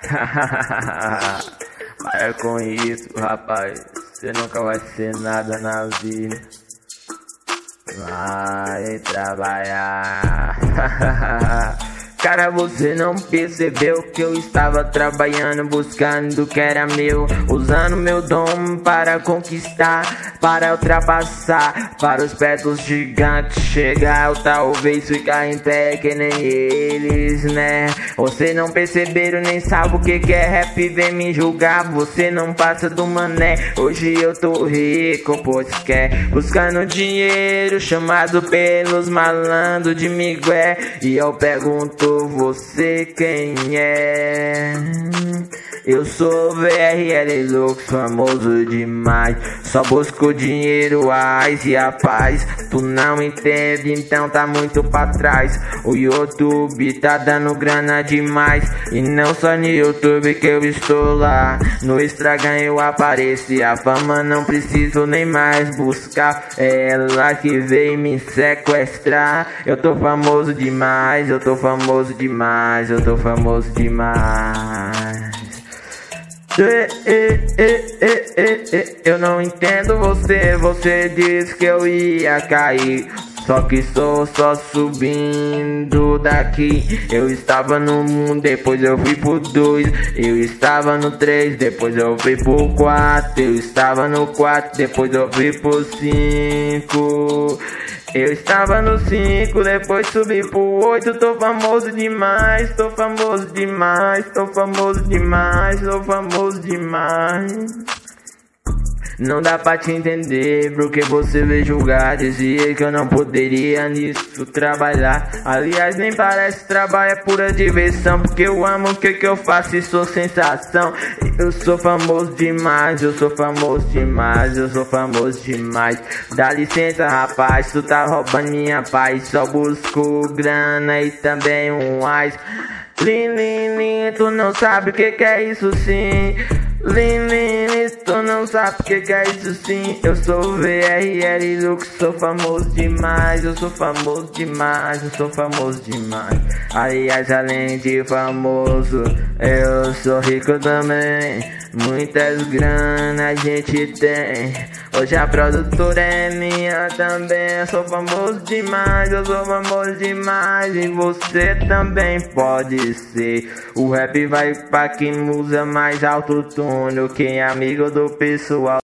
Para com isso, rapaz. Você nunca vai ser nada na vida. Vai trabalhar. Cara, você não percebeu que eu estava trabalhando, buscando o que era meu, usando meu dom para conquistar, para ultrapassar, para os pés dos gigantes chegar, ou talvez ficar em pé que nem eles, né? Você não perceberam, nem sabe o que é rap, vem me julgar, você não passa do mané. Hoje eu tô rico, pois quer, buscando dinheiro, chamado pelos malandros de migué, e eu pergunto, você quem é? Eu sou VRL Lux, famoso demais. Só busco dinheiro, ais e a paz. Tu não entende, então tá muito pra trás. O YouTube tá dando grana demais. E não só no YouTube que eu estou lá. No Instagram eu apareço e a fama não preciso nem mais buscar. É ela que veio me sequestrar. Eu tô famoso demais, eu tô famoso demais, eu tô famoso demais. Eu não entendo você, você disse que eu ia cair. Só que sou só subindo daqui. Eu estava no 1, depois eu fui pro 2. Eu estava no 3, depois eu fui pro 4. Eu estava no 4, depois eu fui pro 5. Eu estava no 5, depois subi pro 8. Tô famoso demais, tô famoso demais, tô famoso demais, tô famoso demais. Não dá pra te entender, porque você veio julgar, dizia que eu não poderia nisso trabalhar. Aliás, nem parece trabalho, é pura diversão, porque eu amo o que eu faço e sou sensação. Eu sou famoso demais, eu sou famoso demais, eu sou famoso demais. Dá licença, rapaz, tu tá roubando minha paz. Só busco grana e também um ais. Lin, tu não sabe o que é isso sim. Lin, tu não sabe o que é isso sim. Eu sou VRL Lux, sou famoso demais. Eu sou famoso demais, eu sou famoso demais. Aliás, além de famoso, eu sou rico também. Muitas granas a gente tem. Hoje a produtora é minha também. Eu sou famoso demais, eu sou famoso demais. E você também pode ser. O rap vai pra quem usa mais autotune, quem é amigo do pessoal.